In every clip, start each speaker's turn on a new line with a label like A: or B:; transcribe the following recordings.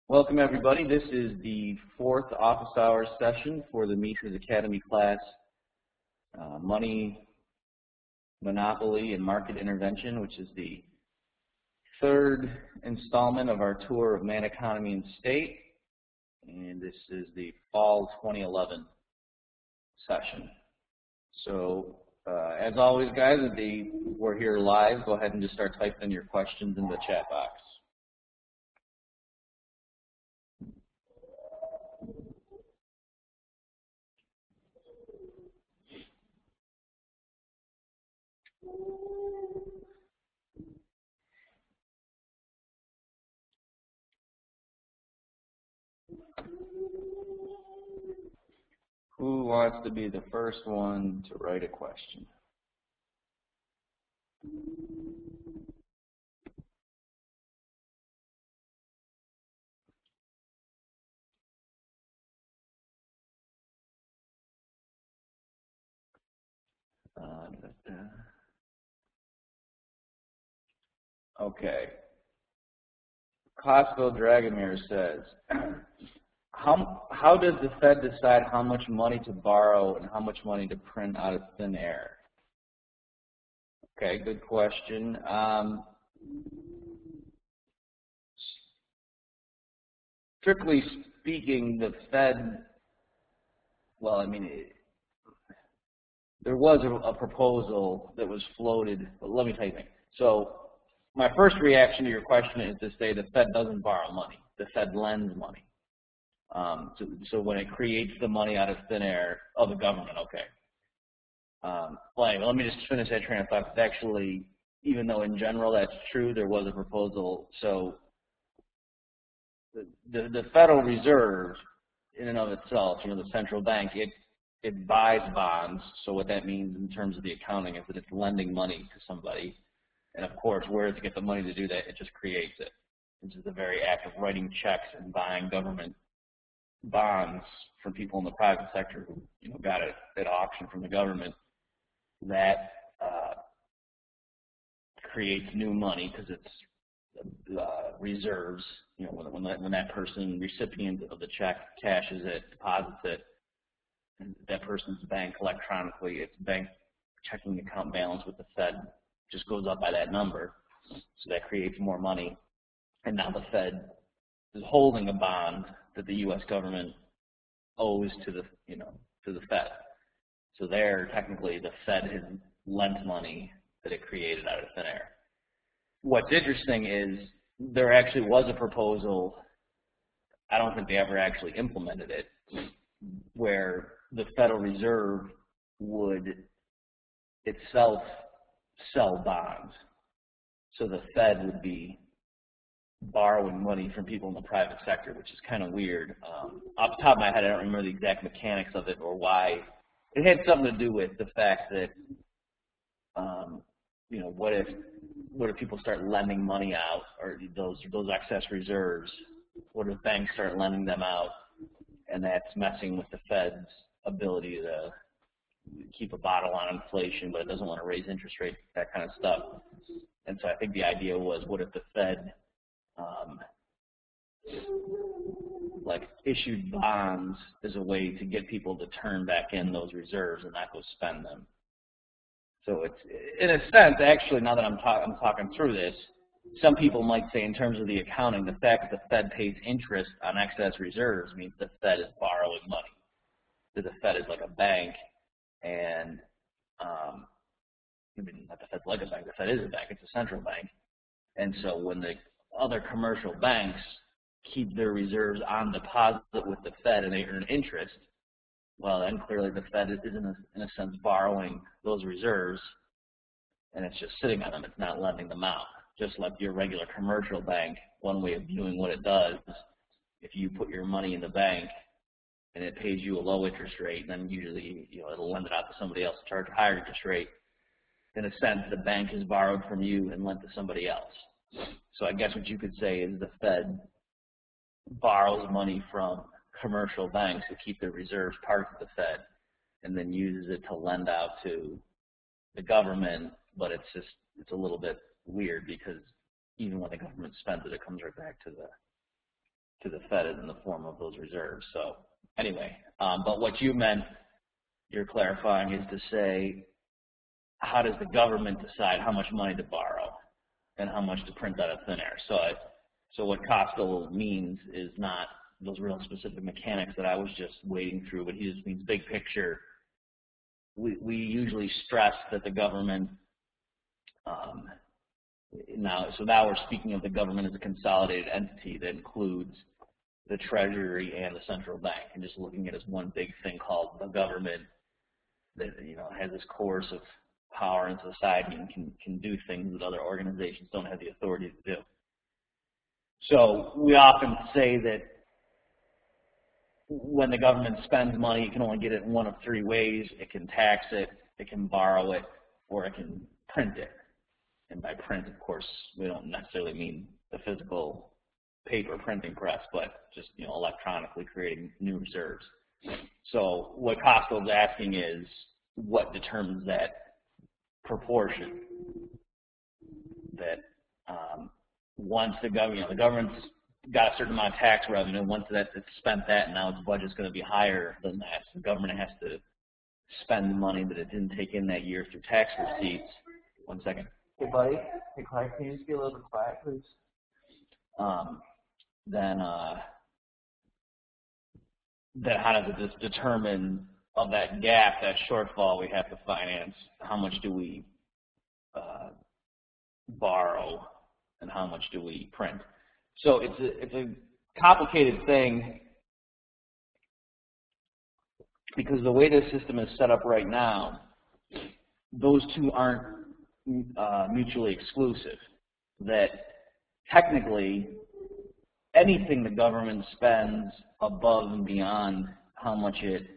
A: Welcome everybody. This is the fourth office hours session for the Mises Academy class, Money, Monopoly, and Market Intervention, which is the third installment of our tour of Man, Economy, and State. And this is the fall 2011 session. So as always, guys, if we're here live, go ahead and just start typing in your questions in the chat box. Who wants to be the first one to write a question? Okay. Cosville Dragomir says, how does the Fed decide how much money to borrow and how much money to print out of thin air? Okay, good question. Strictly speaking, the Fed, well, I mean, there was a proposal that was floated, but let me tell you things. So my first reaction to your question is to say the Fed doesn't borrow money. The Fed lends money. So when it creates the money out of thin air of the government, okay. Let me just finish that train of thought. It's actually, even though in general that's true, there was a proposal. So the Federal Reserve, in and of itself, the central bank, it buys bonds. So what that means in terms of the accounting is that it's lending money to somebody. And of course, where does it get the money to do that? It just creates it. It's just the very act of writing checks and buying government bonds from people in the private sector who got it at auction from the government. That creates new money because it's reserves. When that person, recipient of the check, cashes it, deposits it, and that person's bank electronically, its bank checking account balance with the Fed just goes up by that number. So that creates more money. And now the Fed is holding a bond that the U.S. government owes to the Fed. So there, technically, the Fed has lent money that it created out of thin air. What's interesting is there actually was a proposal, I don't think they ever actually implemented it, where the Federal Reserve would itself sell bonds. So the Fed would be borrowing money from people in the private sector, which is kind of weird. Off the top of my head, I don't remember the exact mechanics of it or why. It had something to do with the fact that, what if people start lending money out, or those excess reserves? What if banks start lending them out, and that's messing with the Fed's ability to keep a bottle on inflation, but it doesn't want to raise interest rates, that kind of stuff. And so I think the idea was, what if the Fed issued bonds as a way to get people to turn back in those reserves and not go spend them. So it's, in a sense, actually, now that I'm talking through this, some people might say in terms of the accounting, the fact that the Fed pays interest on excess reserves means the Fed is borrowing money. So the Fed is like a bank, and not the Fed's like a bank, the Fed is a bank, it's a central bank. And so when the other commercial banks keep their reserves on deposit with the Fed and they earn interest, well, then clearly the Fed is in a sense borrowing those reserves, and it's just sitting on them. It's not lending them out. Just like your regular commercial bank, one way of viewing what it does, if you put your money in the bank and it pays you a low interest rate, then usually it'll lend it out to somebody else to charge a higher interest rate. In a sense, the bank has borrowed from you and lent to somebody else. So I guess what you could say is the Fed borrows money from commercial banks to keep their reserves part of the Fed, and then uses it to lend out to the government. But it's a little bit weird because even when the government spends it, it comes right back to to the Fed is in the form of those reserves. So anyway, but what you meant, you're clarifying, is to say, how does the government decide how much money to borrow and how much to print out of thin air? So what Costco means is not those real specific mechanics that I was just wading through, but he just means big picture. We usually stress that the government, now we're speaking of the government as a consolidated entity that includes the Treasury and the central bank, and just looking at it as one big thing called the government that has this course of power in society and can do things that other organizations don't have the authority to do. So we often say that when the government spends money, it can only get it in one of three ways. It can tax it, it can borrow it, or it can print it. And by print, of course, we don't necessarily mean the physical paper printing press, but just electronically creating new reserves. So what Costco is asking is, what determines that proportion? That once the government's got a certain amount of tax revenue, once it's spent that, and now its budget's going to be higher than that, so the government has to spend the money that it didn't take in that year through tax receipts. 1 second.
B: Hey, buddy. Hey, Clyde, can you just be a little bit quiet, please?
A: Then how does it just determine of that gap, that shortfall we have to finance? How much do we borrow, and how much do we print? So it's a complicated thing, because the way the system is set up right now, those two aren't mutually exclusive. That technically anything the government spends above and beyond how much it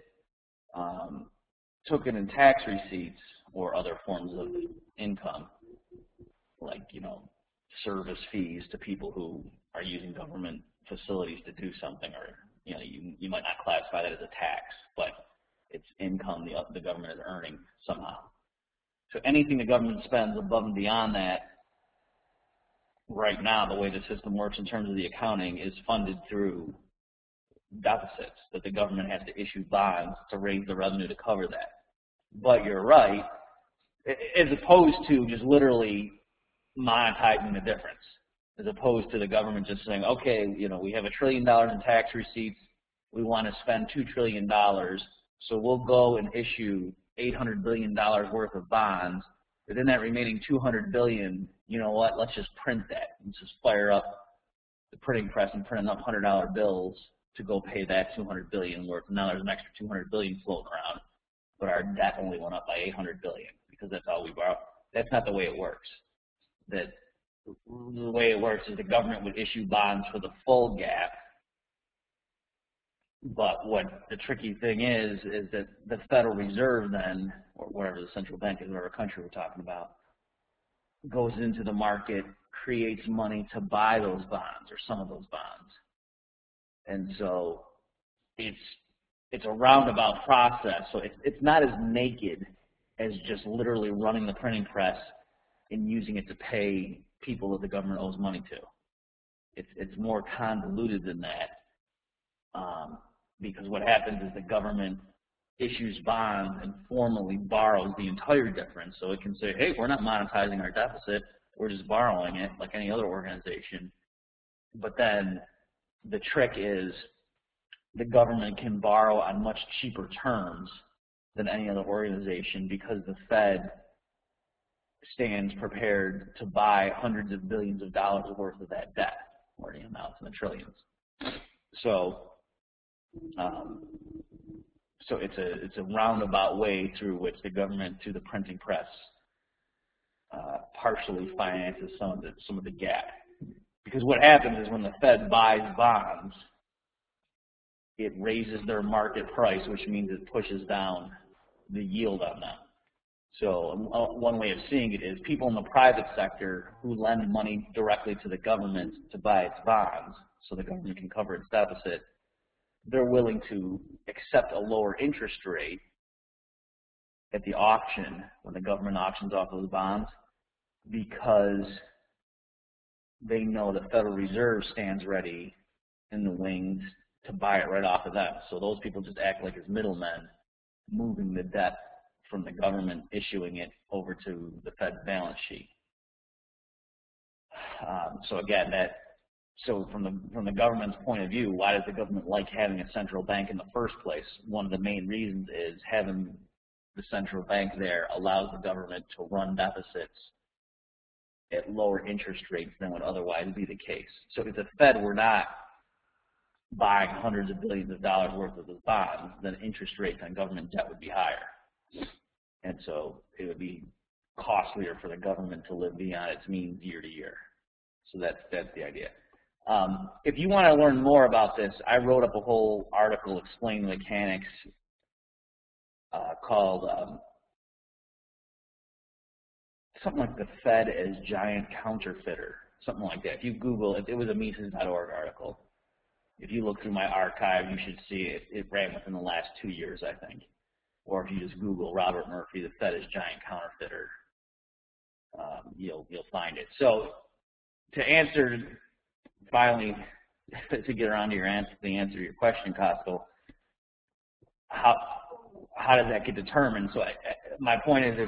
A: took in tax receipts or other forms of income, like service fees to people who are using government facilities to do something, or you might not classify that as a tax, but it's income the government is earning somehow. So anything the government spends above and beyond that, right now, the way the system works in terms of the accounting, is funded through deficits that the government has to issue bonds to raise the revenue to cover that. But you're right, as opposed to just literally monetizing the difference, as opposed to the government just saying, okay, we have $1 trillion in tax receipts, we want to spend $2 trillion, so we'll go and issue $800 billion worth of bonds. But then that remaining $200 billion, you know what? Let's just print that. Let's just fire up the printing press and print enough $100 bills to go pay that $200 billion worth. Now there's an extra $200 billion floating around, but our debt only went up by $800 billion because that's all we borrow. That's not the way it works. That the way it works is the government would issue bonds for the full gap. But what the tricky thing is that the Federal Reserve then, or whatever the central bank is, whatever country we're talking about, goes into the market, creates money to buy those bonds or some of those bonds. And so it's a roundabout process. So it's not as naked as just literally running the printing press and using it to pay people that the government owes money to. It's more convoluted than that. Because what happens is the government issues bonds and formally borrows the entire difference. So it can say, hey, we're not monetizing our deficit, we're just borrowing it like any other organization. But then the trick is the government can borrow on much cheaper terms than any other organization, because the Fed stands prepared to buy hundreds of billions of dollars worth of that debt, or the amounts in the trillions. So it's a roundabout way through which the government, through the printing press, partially finances some of the gap. Because what happens is when the Fed buys bonds, it raises their market price, which means it pushes down the yield on them. So one way of seeing it is people in the private sector who lend money directly to the government to buy its bonds so the government can cover its deficit, they're willing to accept a lower interest rate at the auction when the government auctions off those bonds, because they know the Federal Reserve stands ready in the wings to buy it right off of them. So those people just act like as middlemen, moving the debt from the government issuing it over to the Fed's balance sheet. So again, from the government's point of view, why does the government like having a central bank in the first place? One of the main reasons is having the central bank there allows the government to run deficits at lower interest rates than would otherwise be the case. So if the Fed were not buying hundreds of billions of dollars worth of the bonds, then interest rates on government debt would be higher. And so it would be costlier for the government to live beyond its means year to year. So that's the idea. If you want to learn more about this, I wrote up a whole article explaining the mechanics called something like the Fed as giant counterfeiter, something like that. If you Google it, it was a Mises.org article. If you look through my archive, you should see it. It ran within the last 2 years, I think. Or if you just Google Robert Murphy, the Fed as giant counterfeiter, you'll find it. So to answer, finally, to get around to the answer to your question, Costco, how does that get determined? So my point is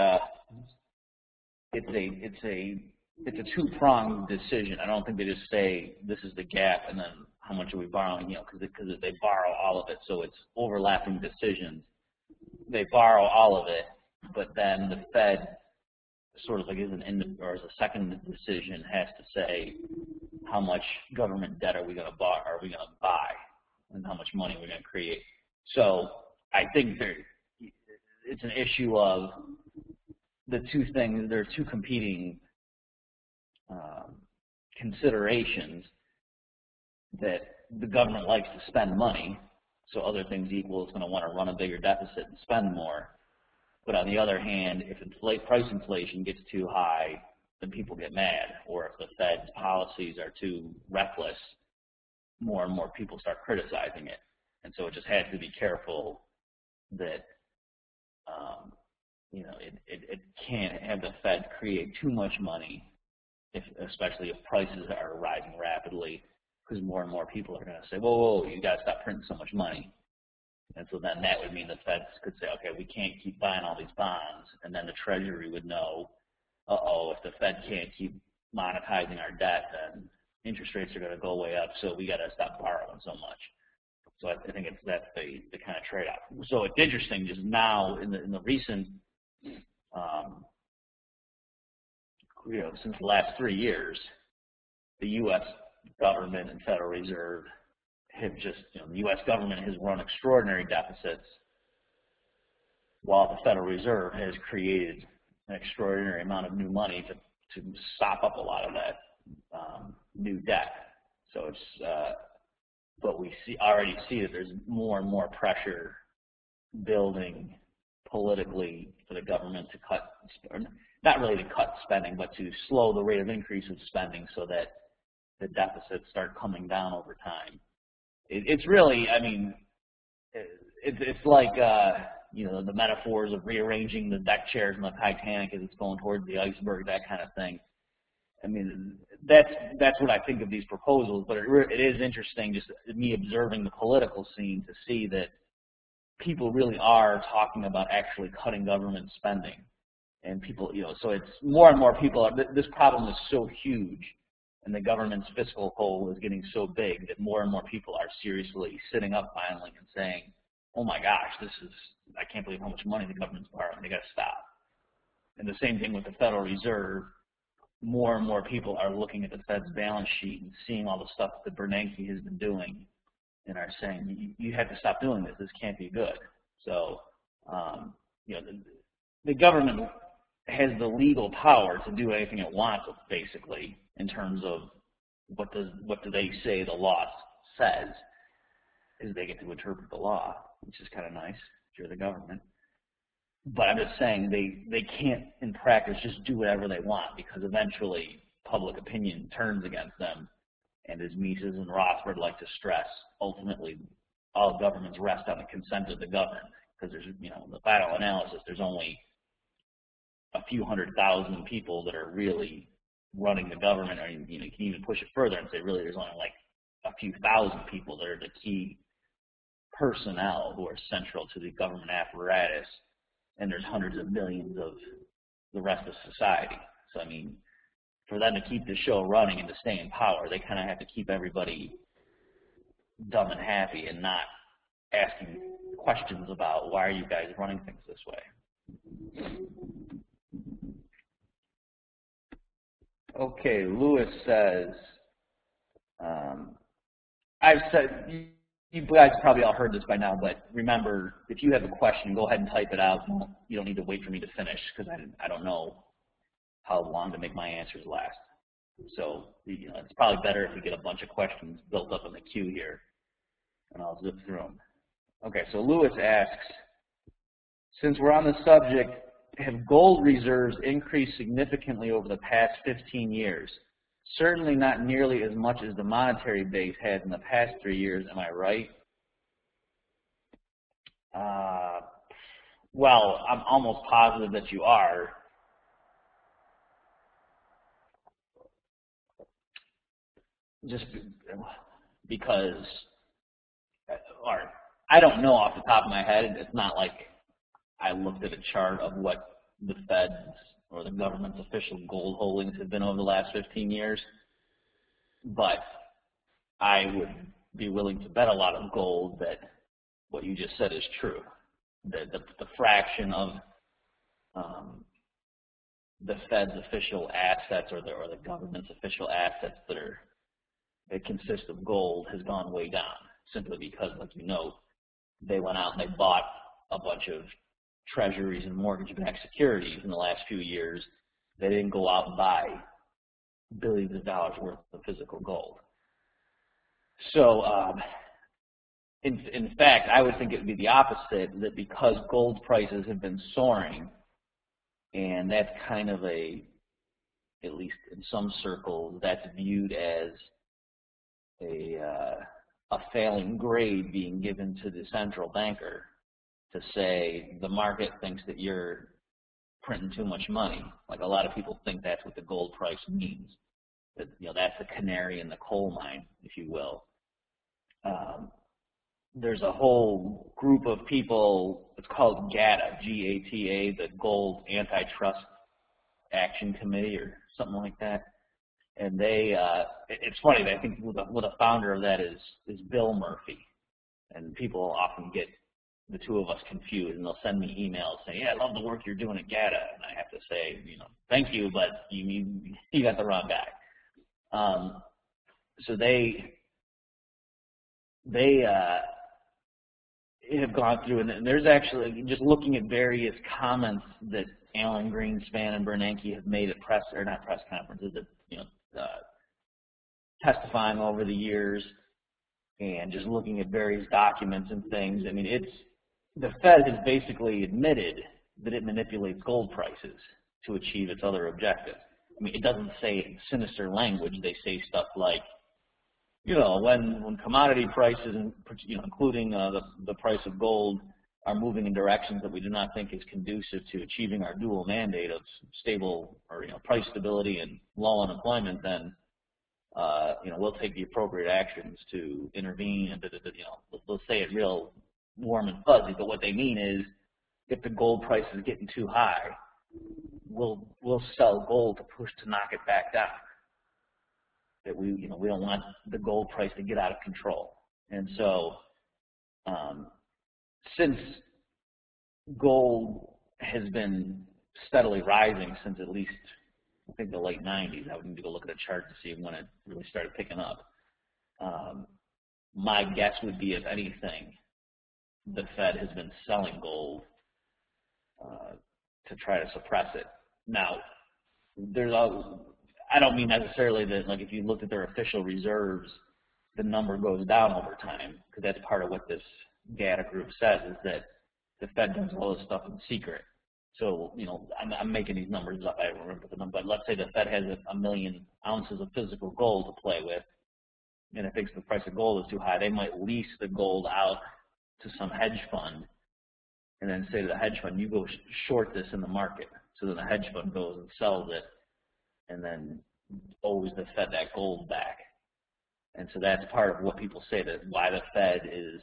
A: it's a two-pronged decision. I don't think they just say this is the gap and then how much are we borrowing, because they borrow all of it, so it's overlapping decisions. They borrow all of it, but then the Fed sort of like as a second decision has to say how much government debt are we going to buy, and how much money we're going to create. So I think it's an issue of the two things. There are two competing considerations, that the government likes to spend money, so other things equal, it's going to want to run a bigger deficit and spend more. But on the other hand, if price inflation gets too high, then people get mad. Or if the Fed's policies are too reckless, more and more people start criticizing it. And so it just has to be careful that it can't have the Fed create too much money, especially if prices are rising rapidly, because more and more people are going to say, whoa, you got to stop printing so much money. And so then that would mean the Fed could say, okay, we can't keep buying all these bonds. And then the Treasury would know, if the Fed can't keep monetizing our debt, then interest rates are going to go way up, so we got to stop borrowing so much. So I think that's the kind of trade-off. So it's interesting, just now in the recent, since the last 3 years, the U.S. government and Federal Reserve have just, the U.S. government has run extraordinary deficits, while the Federal Reserve has created an extraordinary amount of new money to sop up a lot of that new debt. So it's, but we already see that there's more and more pressure building politically for the government to cut, not really to cut spending, but to slow the rate of increase of spending so that the deficits start coming down over time. It's really, it's like, the metaphors of rearranging the deck chairs in the Titanic as it's going towards the iceberg, that kind of thing. That's what I think of these proposals, but it is interesting, just me observing the political scene, to see that people really are talking about actually cutting government spending. And people, so it's more and more people this problem is so huge, and the government's fiscal hole is getting so big, that more and more people are seriously sitting up finally and saying, oh my gosh, I can't believe how much money the government's borrowing, they got to stop. And the same thing with the Federal Reserve. More and more people are looking at the Fed's balance sheet and seeing all the stuff that Bernanke has been doing, and are saying, you have to stop doing this, this can't be good. So, the government has the legal power to do anything it wants, basically, in terms of what do they say the law says, is they get to interpret the law, which is kind of nice if you're the government. But I'm just saying they can't, in practice, just do whatever they want, because eventually public opinion turns against them. And as Mises and Rothbard like to stress, ultimately all governments rest on the consent of the governed, because there's, the final analysis, there's only a few 100,000 people that are really running the government, or you can even push it further and say really there's only like a few thousand people that are the key personnel who are central to the government apparatus, and there's hundreds of millions of the rest of society. So, I mean, for them to keep the show running and to stay in power, they kind of have to keep everybody dumb and happy and not asking questions about why are you guys running things this way. Okay, Lewis says, I've said, you guys probably all heard this by now, but remember, if you have a question, go ahead and type it out. You don't need to wait for me to finish because I don't know how long to make my answers last. So, you know, it's probably better if we get a bunch of questions built up in the queue here, and I'll zip through them. Okay, so Lewis asks, since we're on the subject, have gold reserves increased significantly over the past 15 years? Certainly not nearly as much as the monetary base has in the past 3 years, am I right? Well, I'm almost positive that you are. Just because, or I don't know off the top of my head. It's not like I looked at a chart of what the Fed's or the government's official gold holdings have been over the last 15 years, but I would be willing to bet a lot of gold that what you just said is true. The fraction of the Fed's official assets or the government's official assets that consist of gold has gone way down, simply because, like you know, they went out and they bought a bunch of treasuries and mortgage-backed securities in the last few years. They didn't go out and buy billions of dollars worth of physical gold. So, in fact, I would think it would be the opposite, that because gold prices have been soaring, and that's kind of at least in some circles, that's viewed as a failing grade being given to the central banker to say the market thinks that you're printing too much money. Like a lot of people think that's what the gold price means. That, you know, that's the canary in the coal mine, if you will. There's a whole group of people, it's called GATA, G-A-T-A, the Gold Antitrust Action Committee or something like that. And they, it's funny, I think the founder of that is Bill Murphy. And people often get the two of us confused, and they'll send me emails saying, yeah, I love the work you're doing at GATA. And I have to say, you know, thank you, but you got the wrong guy. So they have gone through, and there's actually, just looking at various comments that Alan Greenspan and Bernanke have made at press, or not press conferences, that, you know, testifying over the years, and just looking at various documents and things. I mean, the Fed has basically admitted that it manipulates gold prices to achieve its other objectives. I mean, it doesn't say it in sinister language. They say stuff like, you know, when commodity prices, you know, including the price of gold, are moving in directions that we do not think is conducive to achieving our dual mandate of stable, or, you know, price stability and low unemployment, then you know, we'll take the appropriate actions to intervene. And you know, they'll say it real warm and fuzzy, but what they mean is, if the gold price is getting too high, we'll sell gold to knock it back down. That we don't want the gold price to get out of control. And so, since gold has been steadily rising since at least, I think, the late 90s, I would need to go look at a chart to see when it really started picking up. My guess would be, if anything, the Fed has been selling gold to try to suppress it. Now, I don't mean necessarily that, like, if you looked at their official reserves, the number goes down over time, because that's part of what this GATA group says, is that the Fed does all this stuff in secret. So, you know, I'm making these numbers up. I don't remember the number, but let's say the Fed has 1 million ounces of physical gold to play with, and it thinks the price of gold is too high. They might lease the gold out to some hedge fund, and then say to the hedge fund, you go short this in the market. So then the hedge fund goes and sells it, and then owes the Fed that gold back. And so that's part of what people say, that why the Fed is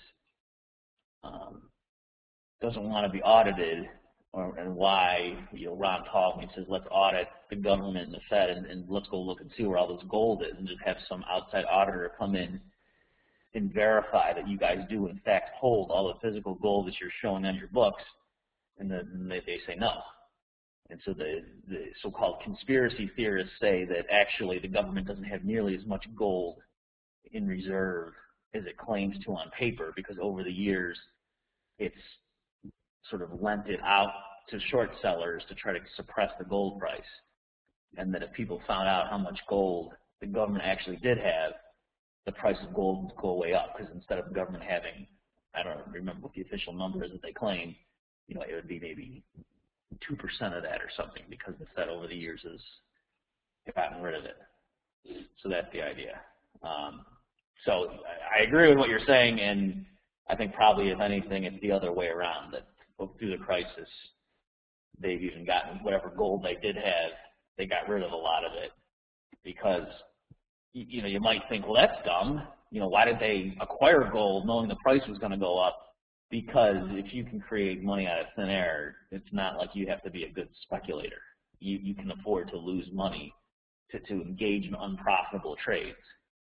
A: doesn't want to be audited, and why, Ron Taubman says let's audit the government and the Fed, and let's go look and see where all this gold is, and just have some outside auditor come in and verify that you guys do in fact hold all the physical gold that you're showing on your books, and then they say no. And so the so-called conspiracy theorists say that actually the government doesn't have nearly as much gold in reserve as it claims to on paper, because over the years it's sort of lent it out to short sellers to try to suppress the gold price. And that if people found out how much gold the government actually did have, the price of gold would go way up, because instead of the government having, I don't remember what the official number is that they claim, it would be maybe 2% of that or something, because the Fed over the years has gotten rid of it. So that's the idea. So I agree with what you're saying, and I think probably, if anything, it's the other way around, that through the crisis, they've even gotten whatever gold they did have, they got rid of a lot of it, because you might think, well, that's dumb. Why did they acquire gold knowing the price was going to go up? Because if you can create money out of thin air, it's not like you have to be a good speculator. You can afford to lose money to engage in unprofitable trades.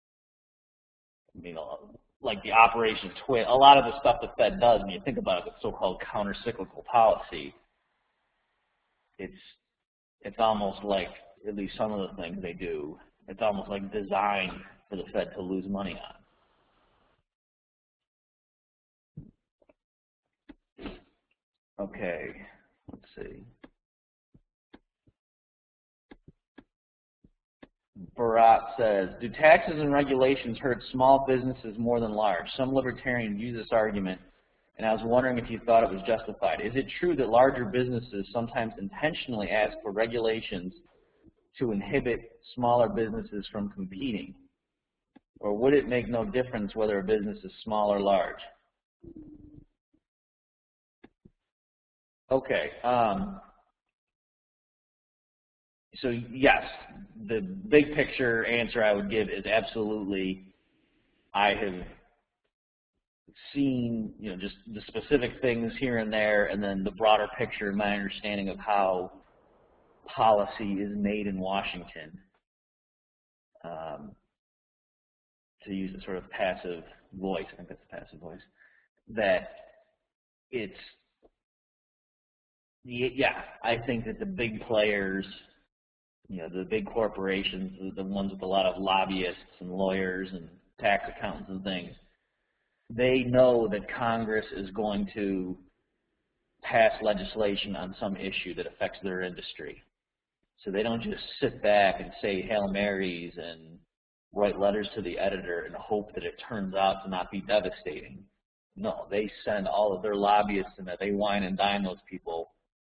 A: Like the Operation Twin, a lot of the stuff the Fed does, when you think about it, the so-called counter-cyclical policy, it's almost like, at least some of the things they do, it's almost like designed for the Fed to lose money on. Okay, let's see. Barat says, do taxes and regulations hurt small businesses more than large? Some libertarians use this argument, and I was wondering if you thought it was justified. Is it true that larger businesses sometimes intentionally ask for regulations to inhibit smaller businesses from competing? Or would it make no difference whether a business is small or large? Okay. So yes, the big picture answer I would give is absolutely. I have seen, just the specific things here and there, and then the broader picture, my understanding of how policy is made in Washington, to use a sort of passive voice, I think that's a passive voice, that it's, yeah, I think that the big players, the big corporations, the ones with a lot of lobbyists and lawyers and tax accountants and things, they know that Congress is going to pass legislation on some issue that affects their industry. So they don't just sit back and say Hail Marys and write letters to the editor and hope that it turns out to not be devastating. No, they send all of their lobbyists and they wine and dine those people.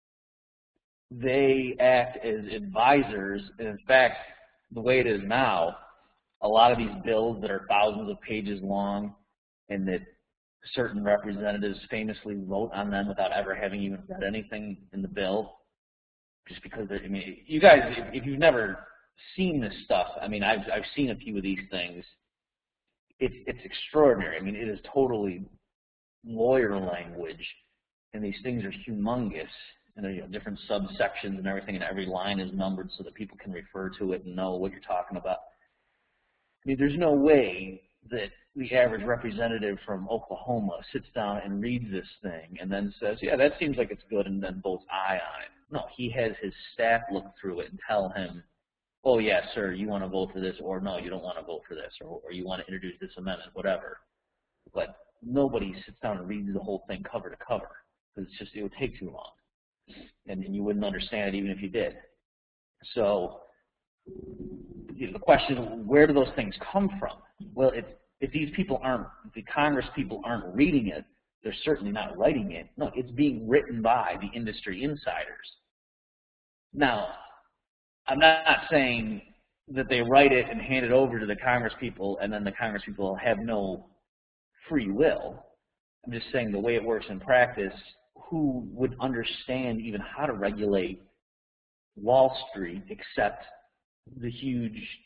A: They act as advisors, and in fact, the way it is now, a lot of these bills that are thousands of pages long and that certain representatives famously vote on them without ever having even read anything in the bill, just because, you guys, if you've never seen this stuff, I've seen a few of these things. It's extraordinary. It is totally lawyer language, and these things are humongous. And there are different subsections and everything, and every line is numbered so that people can refer to it and know what you're talking about. There's no way that the average representative from Oklahoma sits down and reads this thing and then says, yeah, that seems like it's good, and then votes aye on it. No, he has his staff look through it and tell him, oh, yeah, sir, you want to vote for this, or no, you don't want to vote for this, or you want to introduce this amendment, whatever. But nobody sits down and reads the whole thing cover to cover, because it would take too long. And you wouldn't understand it even if you did. So the question is, where do those things come from? Well, if these people aren't, if the Congress people aren't reading it, they're certainly not writing it. No, it's being written by the industry insiders. Now, I'm not saying that they write it and hand it over to the Congress people and then the Congress people have no free will. I'm just saying the way it works in practice, who would understand even how to regulate Wall Street except the huge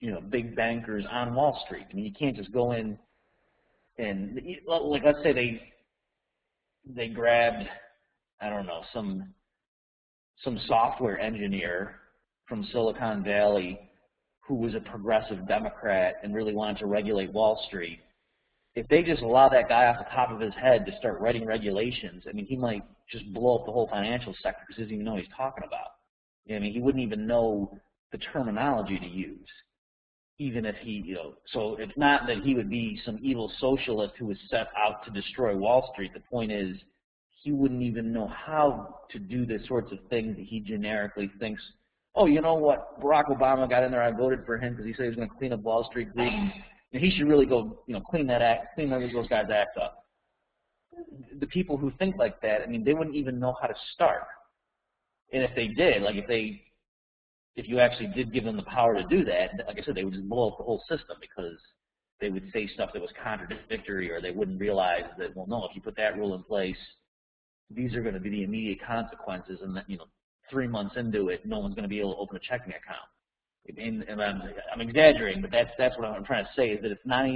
A: big bankers on Wall Street. I mean, you can't just go in and, like, let's say they grabbed, I don't know, some software engineer from Silicon Valley who was a progressive Democrat and really wanted to regulate Wall Street. If they just allow that guy off the top of his head to start writing regulations, I mean, he might just blow up the whole financial sector because he doesn't even know what he's talking about. I mean, he wouldn't even know the terminology to use, even if he, so it's not that he would be some evil socialist who was set out to destroy Wall Street. The point is, he wouldn't even know how to do the sorts of things that he generically thinks, oh, you know what, Barack Obama got in there, I voted for him because he said he was going to clean up Wall Street greed. And he should really go, clean those guys' acts up. The people who think like that, I mean, they wouldn't even know how to start. And if they did, like if you actually did give them the power to do that, like I said, they would just blow up the whole system because they would say stuff that was contradictory, or they wouldn't realize that, well, no, if you put that rule in place, these are going to be the immediate consequences, and that, 3 months into it, no one's going to be able to open a checking account. And I'm exaggerating, but that's what I'm trying to say, is that it's not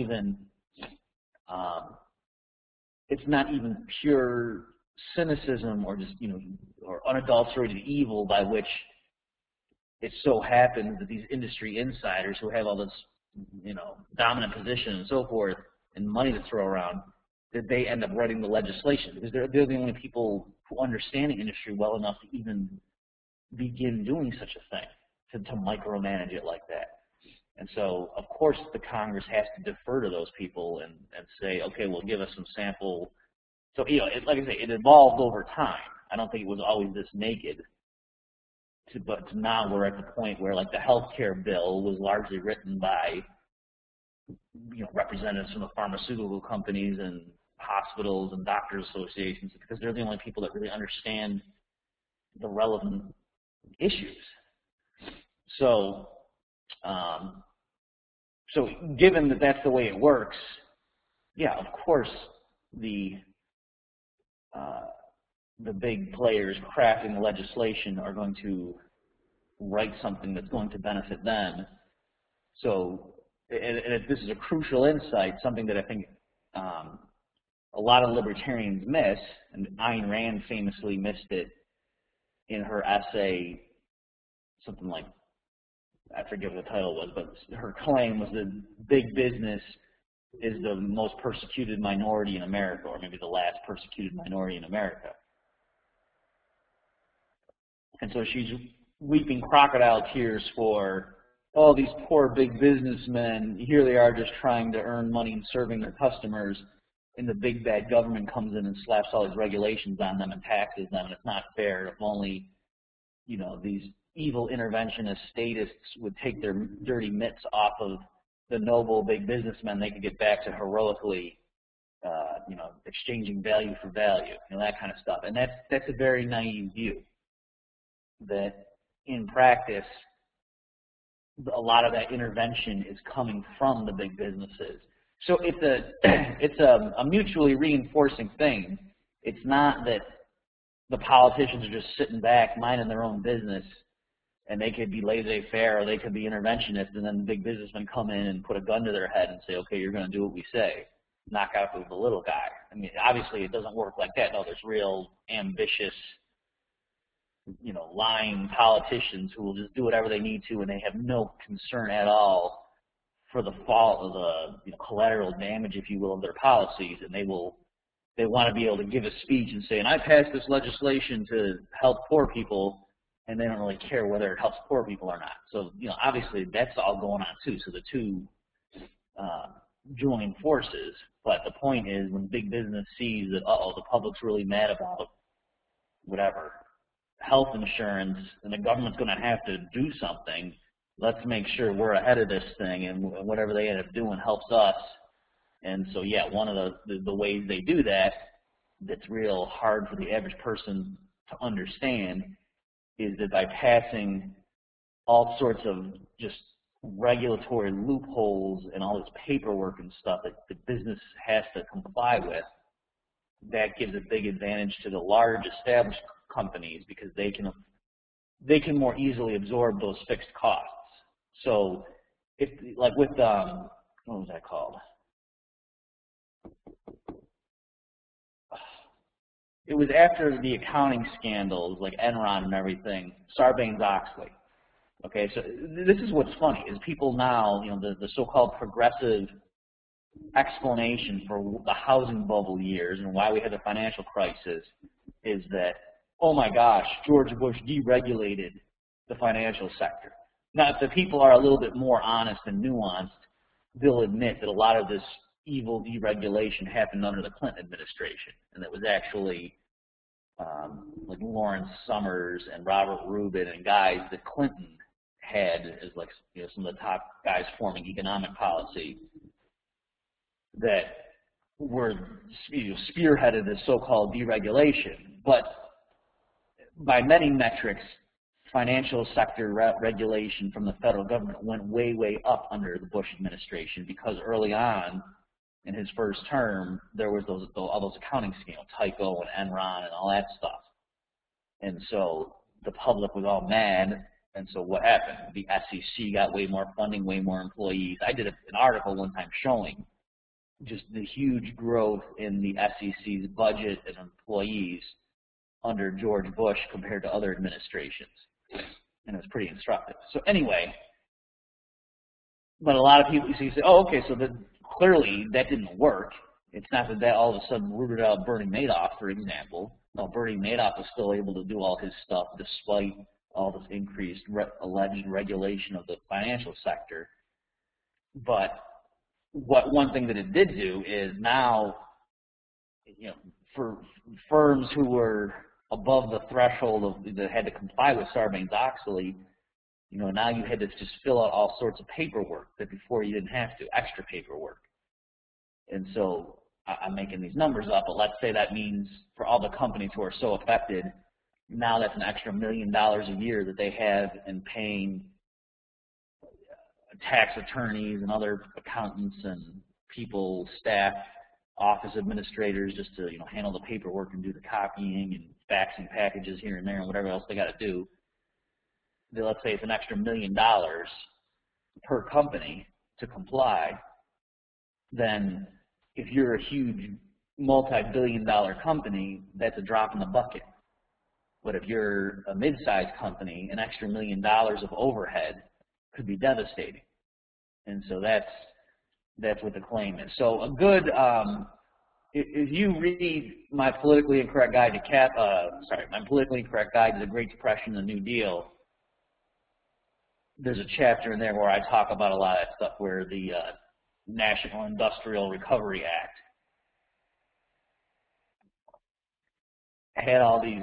A: even pure cynicism or just or unadulterated evil by which it so happens that these industry insiders who have all this dominant position and so forth and money to throw around, that they end up writing the legislation because they're the only people who understand the industry well enough to even begin doing such a thing. To micromanage it like that. And so, of course, the Congress has to defer to those people and say, okay, well, give us some sample. So, like I say, it evolved over time. I don't think it was always this naked. But now we're at the point where, like, the health care bill was largely written by, representatives from the pharmaceutical companies and hospitals and doctors associations, because they're the only people that really understand the relevant issues. So, given that that's the way it works, yeah, of course, the big players crafting the legislation are going to write something that's going to benefit them. So, and this is a crucial insight, something that I think a lot of libertarians miss, and Ayn Rand famously missed it in her essay, something like, I forget what the title was, but her claim was that big business is the most persecuted minority in America, or maybe the last persecuted minority in America. And so she's weeping crocodile tears for all these poor big businessmen. Here they are just trying to earn money and serving their customers, and the big bad government comes in and slaps all these regulations on them and taxes them, and it's not fair. If only, these evil interventionist statists would take their dirty mitts off of the noble big businessmen, they could get back to heroically, exchanging value for value, that kind of stuff. And that's a very naive view. That in practice, a lot of that intervention is coming from the big businesses. So it's a mutually reinforcing thing. It's not that the politicians are just sitting back minding their own business, and they could be laissez-faire or they could be interventionists, and then the big businessmen come in and put a gun to their head and say, okay, you're going to do what we say. Knock out the little guy. I mean, obviously it doesn't work like that. No, there's real ambitious, lying politicians who will just do whatever they need to, and they have no concern at all for the fault of the collateral damage, if you will, of their policies, and they want to be able to give a speech and say, and I passed this legislation to help poor people, and they don't really care whether it helps poor people or not. So, obviously that's all going on too. So the two join forces. But the point is, when big business sees that, the public's really mad about whatever, health insurance, and the government's going to have to do something, let's make sure we're ahead of this thing, and whatever they end up doing helps us. And so, yeah, one of the ways they do that that's real hard for the average person to understand is that by passing all sorts of just regulatory loopholes and all this paperwork and stuff that the business has to comply with, that gives a big advantage to the large established companies because they can more easily absorb those fixed costs. So if like with what was that called? It was after the accounting scandals like Enron and everything, Sarbanes-Oxley. Okay, so this is what's funny is people now, the so-called progressive explanation for the housing bubble years and why we had the financial crisis is that, oh my gosh, George Bush deregulated the financial sector. Now, if the people are a little bit more honest and nuanced, they'll admit that a lot of this evil deregulation happened under the Clinton administration, and it was actually like Lawrence Summers and Robert Rubin and guys that Clinton had as like some of the top guys forming economic policy that were spearheaded this so-called deregulation. But by many metrics, financial sector regulation from the federal government went way, way up under the Bush administration because early on in his first term, there was all those accounting scandals, Tyco and Enron and all that stuff. And so the public was all mad. And so what happened? The SEC got way more funding, way more employees. I did an article one time showing just the huge growth in the SEC's budget and employees under George Bush compared to other administrations. And it was pretty instructive. So anyway, but a lot of people you say, oh, okay, so clearly that didn't work. It's not that all of a sudden rooted out Bernie Madoff, for example. No, Bernie Madoff was still able to do all his stuff despite all this increased alleged regulation of the financial sector. But one thing that it did do is now, for firms who were above the threshold that had to comply with Sarbanes-Oxley, now you had to just fill out all sorts of paperwork that before you didn't have to, extra paperwork. And so I'm making these numbers up, but let's say that means for all the companies who are so affected, now that's an extra $1 million a year that they have in paying tax attorneys and other accountants and people, staff, office administrators just to handle the paperwork and do the copying and faxing packages here and there and whatever else they got to do. Let's say it's an extra $1 million per company to comply. Then if you're a huge multi-billion-dollar company, that's a drop in the bucket. But if you're a mid-sized company, an extra $1 million of overhead could be devastating. And so that's what the claim is. So a good, if you read my politically incorrect guide to my politically incorrect guide to the Great Depression and the New Deal, there's a chapter in there where I talk about a lot of that stuff, where the National Industrial Recovery Act had all these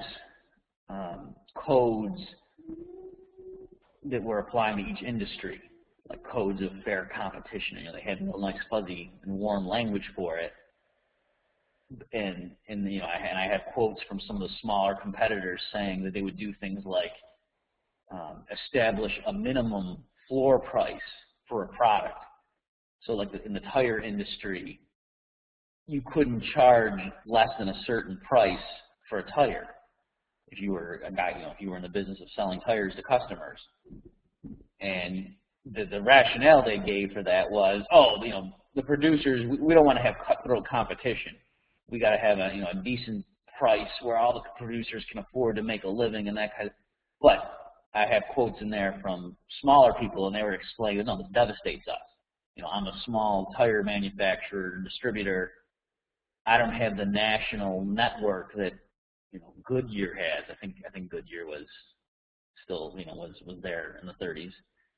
A: codes that were applying to each industry, like codes of fair competition. They had a nice fuzzy and warm language for it. And I have quotes from some of the smaller competitors saying that they would do things like establish a minimum floor price for a product. So like in the tire industry, you couldn't charge less than a certain price for a tire if you were a guy, if you were in the business of selling tires to customers. And the rationale they gave for that was, the producers, we don't want to have cutthroat competition. We got to have a decent price where all the producers can afford to make a living and that kind of. But I have quotes in there from smaller people, and they were explaining, no, this devastates us. I'm a small tire manufacturer, distributor. I don't have the national network that Goodyear has. I think Goodyear was still was there in the 30s.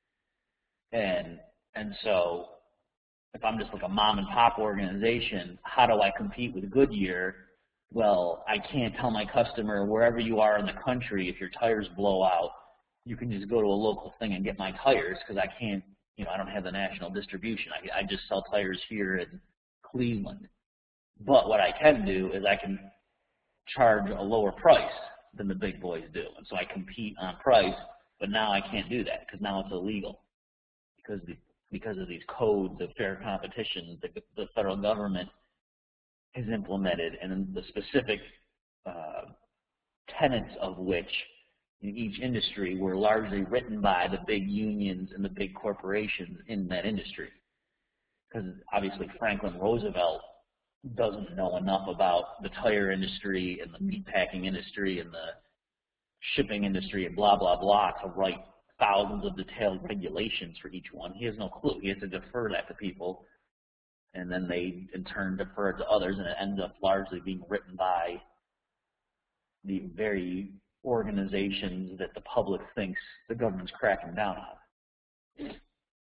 A: And so if I'm just like a mom and pop organization, how do I compete with Goodyear? Well, I can't tell my customer wherever you are in the country, if your tires blow out, you can just go to a local thing and get my tires, because I can't, I don't have the national distribution. I just sell tires here in Cleveland. But what I can do is I can charge a lower price than the big boys do. And so I compete on price, but now I can't do that because now it's illegal because of these codes of fair competition that the federal government has implemented, and the specific tenets of which in each industry were largely written by the big unions and the big corporations in that industry. Because obviously Franklin Roosevelt doesn't know enough about the tire industry and the meatpacking industry and the shipping industry and blah, blah, blah to write thousands of detailed regulations for each one. He has no clue. He has to defer that to people, and then they in turn defer it to others, and it ends up largely being written by the very organizations that the public thinks the government's cracking down on.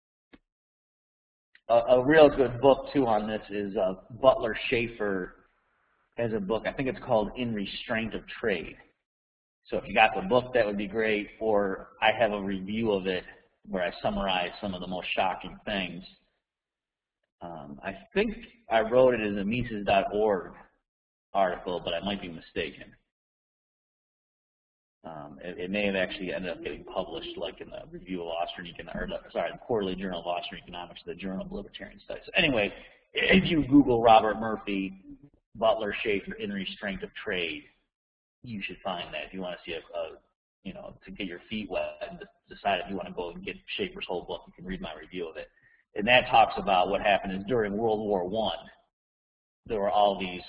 A: A real good book, too, on this is Butler Schaefer has a book. I think it's called In Restraint of Trade. So if you got the book, that would be great. Or I have a review of it where I summarize some of the most shocking things. I think I wrote it as a Mises.org article, but I might be mistaken. It may have actually ended up getting published, like in the Review of Austrian Economics, or sorry, the Quarterly Journal of Austrian Economics, the Journal of Libertarian Studies. Anyway, if you Google Robert Murphy, Butler Schaefer, In Restraint of Trade, you should find that. If you want to see you know, to get your feet wet and decide if you want to go and get Schaefer's whole book, you can read my review of it. And that talks about what happened is during World War I, there were all these,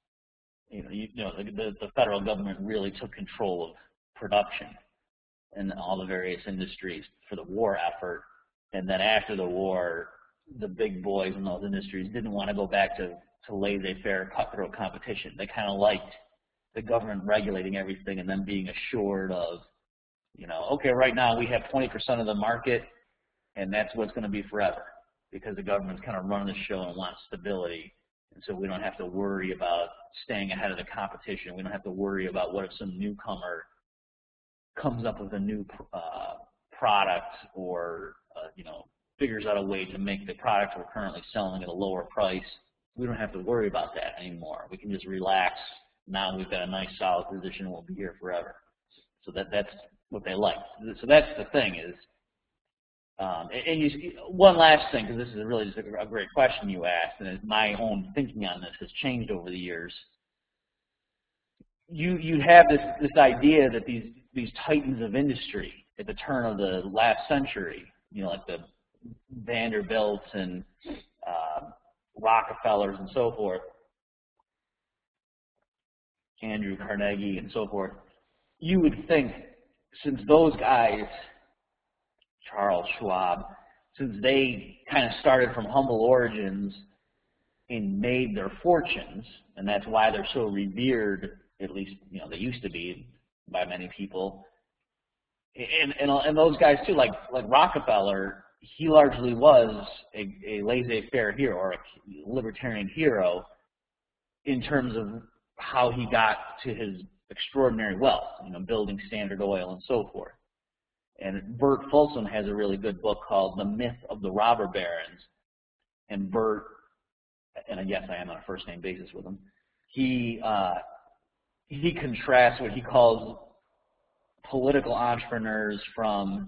A: the federal government really took control of production in all the various industries for the war effort. And then after the war, the big boys in those industries didn't want to go back to laissez-faire cutthroat competition. They kind of liked the government regulating everything and then being assured of, okay, right now we have 20% of the market, and that's what's going to be forever, because the government's kind of running the show and wants stability. And so we don't have to worry about staying ahead of the competition. We don't have to worry about what if some newcomer comes up with a new product or, figures out a way to make the product we're currently selling at a lower price. We don't have to worry about that anymore. We can just relax. Now we've got a nice solid position. We'll be here forever. So that's what they like. So that's the thing is, one last thing, because this is really just a great question you asked, and my own thinking on this has changed over the years. You have this idea that these titans of industry at the turn of the last century, like the Vanderbilts and Rockefellers and so forth, Andrew Carnegie and so forth, you would think since those guys, Charles Schwab, since they kind of started from humble origins and made their fortunes, and that's why they're so revered, at least they used to be by many people, and those guys too, like Rockefeller, he largely was a laissez-faire hero or a libertarian hero in terms of how he got to his extraordinary wealth, building Standard Oil and so forth. And Bert Fulsom has a really good book called The Myth of the Robber Barons. And Bert, and yes, I am on a first-name basis with him, he contrasts what he calls political entrepreneurs from,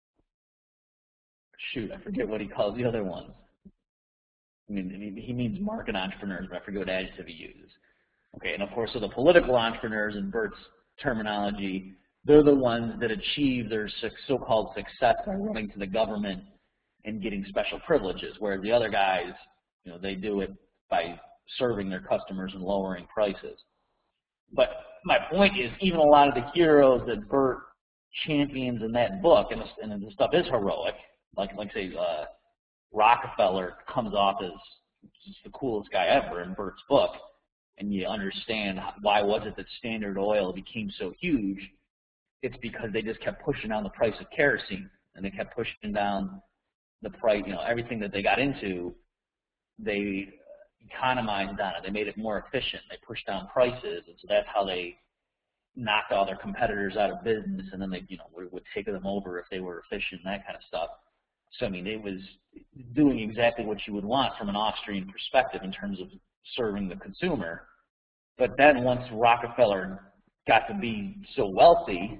A: I forget what he calls the other ones. I mean, he means market entrepreneurs, but I forget what adjective he uses. Okay, and of course, so the political entrepreneurs in Bert's terminology, they're the ones that achieve their so-called success by running to the government and getting special privileges, whereas the other guys, they do it by serving their customers and lowering prices. But my point is, even a lot of the heroes that Bert champions in that book, and the stuff is heroic, like say Rockefeller comes off as just the coolest guy ever in Bert's book, and you understand why was it that Standard Oil became so huge. It's because they just kept pushing down the price of kerosene, and they kept pushing down the price, everything that they got into, they economized on it. They made it more efficient. They pushed down prices, and so that's how they knocked all their competitors out of business, and then they, would take them over if they were efficient and that kind of stuff. So, I mean, it was doing exactly what you would want from an Austrian perspective in terms of serving the consumer. But then once Rockefeller got to be so wealthy,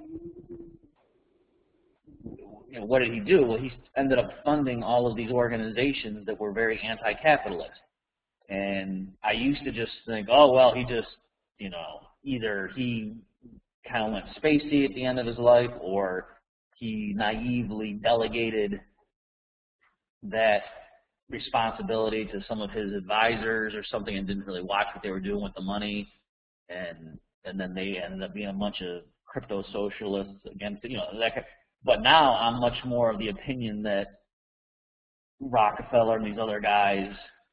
A: what did he do? Well, he ended up funding all of these organizations that were very anti-capitalist. And I used to just think, oh, well, he just, either he kind of went spacey at the end of his life, or he naively delegated that responsibility to some of his advisors or something and didn't really watch what they were doing with the money, and then they ended up being a bunch of crypto socialists against it, but now I'm much more of the opinion that Rockefeller and these other guys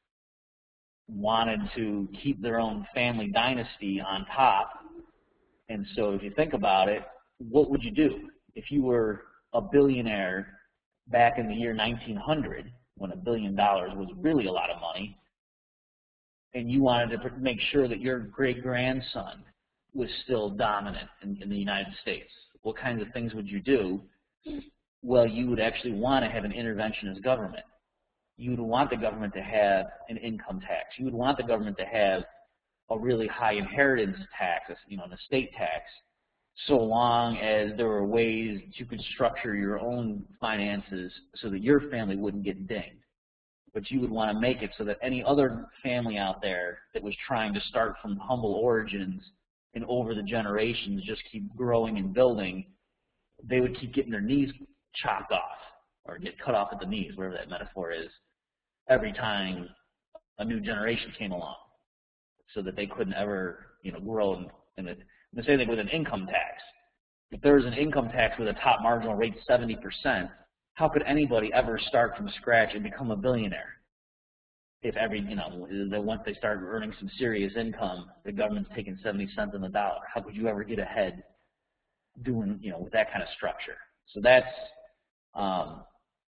A: wanted to keep their own family dynasty on top. And so if you think about it, what would you do if you were a billionaire back in the year 1900, when $1 billion was really a lot of money, and you wanted to make sure that your great-grandson was still dominant in the United States? What kinds of things would you do? Well, you would actually want to have an interventionist government. You would want the government to have an income tax. You would want the government to have a really high inheritance tax, an estate tax, so long as there were ways that you could structure your own finances so that your family wouldn't get dinged. But you would want to make it so that any other family out there that was trying to start from humble origins and over the generations just keep growing and building, they would keep getting their knees chopped off or get cut off at the knees, whatever that metaphor is, every time a new generation came along, so that they couldn't ever, grow. And the same thing with an income tax. If there was an income tax with a top marginal rate 70%, how could anybody ever start from scratch and become a billionaire? If once they start earning some serious income, the government's taking 70 cents on the dollar. How could you ever get ahead doing, with that kind of structure? So that's, now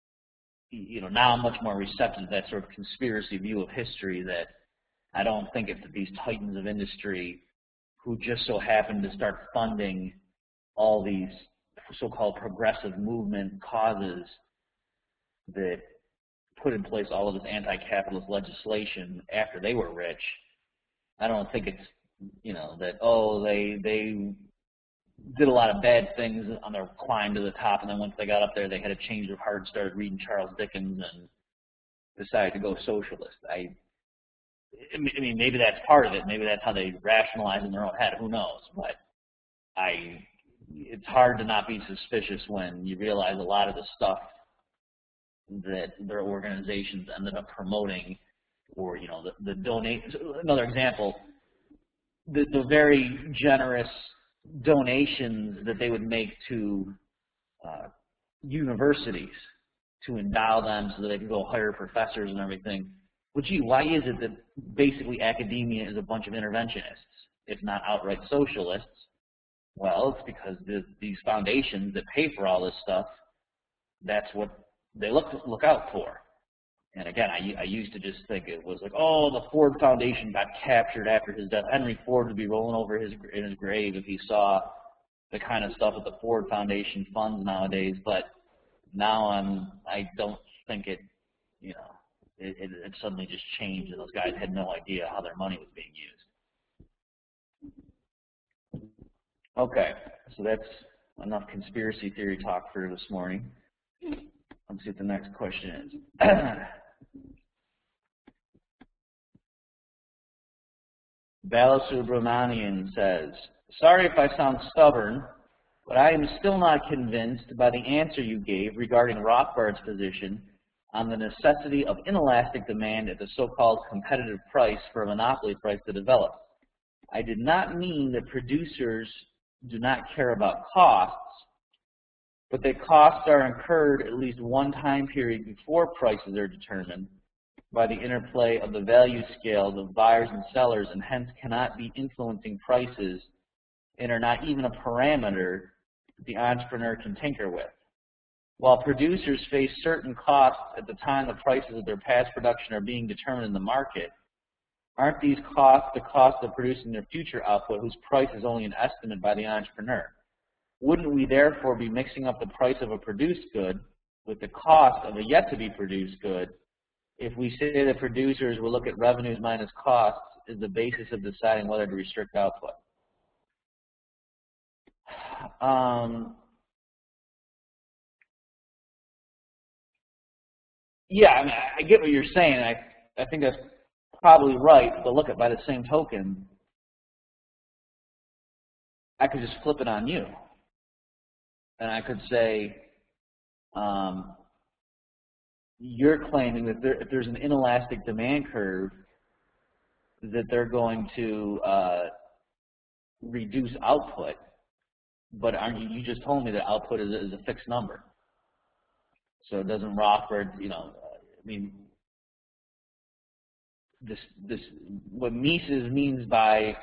A: I'm much more receptive to that sort of conspiracy view of history, that I don't think it's these titans of industry who just so happen to start funding all these so-called progressive movement causes that put in place all of this anti-capitalist legislation after they were rich. I don't think it's, that, they did a lot of bad things on their climb to the top, and then once they got up there, they had a change of heart and started reading Charles Dickens and decided to go socialist. I mean, maybe that's part of it. Maybe that's how they rationalize in their own head. Who knows? But it's hard to not be suspicious when you realize a lot of the stuff that their organizations ended up promoting, or the donate. Another example, the very generous donations that they would make to universities to endow them so that they could go hire professors and everything. Well, gee, why is it that basically academia is a bunch of interventionists, if not outright socialists? Well, it's because these foundations that pay for all this stuff, that's what they look out for. And again, I used to just think it was like, oh, the Ford Foundation got captured after his death. Henry Ford would be rolling over in his grave if he saw the kind of stuff that the Ford Foundation funds nowadays. But now I don't think it suddenly just changed, and those guys had no idea how their money was being used. Okay, so that's enough conspiracy theory talk for this morning. Let's see what the next question is. Balasubramanian says, sorry if I sound stubborn, but I am still not convinced by the answer you gave regarding Rothbard's position on the necessity of inelastic demand at the so-called competitive price for a monopoly price to develop. I did not mean that producers do not care about costs, but that costs are incurred at least one time period before prices are determined by the interplay of the value scales of buyers and sellers, and hence cannot be influencing prices and are not even a parameter that the entrepreneur can tinker with. While producers face certain costs at the time the prices of their past production are being determined in the market, aren't these costs the cost of producing their future output, whose price is only an estimate by the entrepreneur? Wouldn't we therefore be mixing up the price of a produced good with the cost of a yet-to-be-produced good if we say that producers will look at revenues minus costs as the basis of deciding whether to restrict output? Yeah, I mean, I get what you're saying. I think that's probably right, but look, by the same token, I could just flip it on you, and I could say, you're claiming that if there's an inelastic demand curve, that they're going to reduce output, but you just told me that output is a fixed number. So doesn't Rothbard, I mean, what Mises means by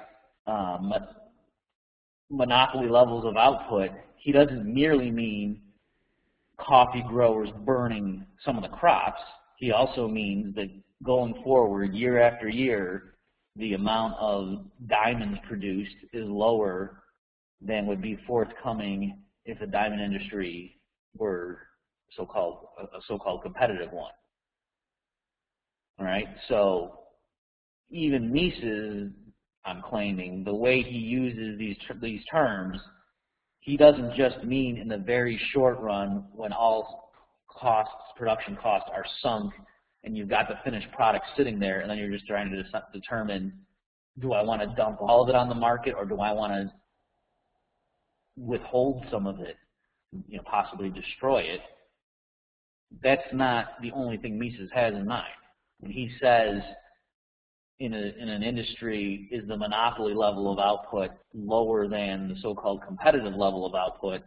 A: monopoly levels of output, he doesn't merely mean coffee growers burning some of the crops. He also means that going forward, year after year, the amount of diamonds produced is lower than would be forthcoming if the diamond industry were a so-called competitive one. All right, so even Mises, I'm claiming, the way he uses these terms, he doesn't just mean in the very short run when all production costs are sunk and you've got the finished product sitting there, and then you're just trying to determine, do I want to dump all of it on the market, or do I want to withhold some of it, possibly destroy it? That's not the only thing Mises has in mind. When he says in an industry, is the monopoly level of output lower than the so-called competitive level of output,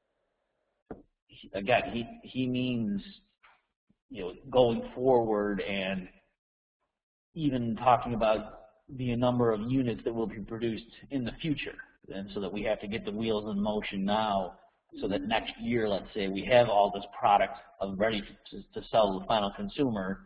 A: again, he means going forward, and even talking about the number of units that will be produced in the future, and so that we have to get the wheels in motion now, so that next year, let's say, we have all this product ready to sell to the final consumer.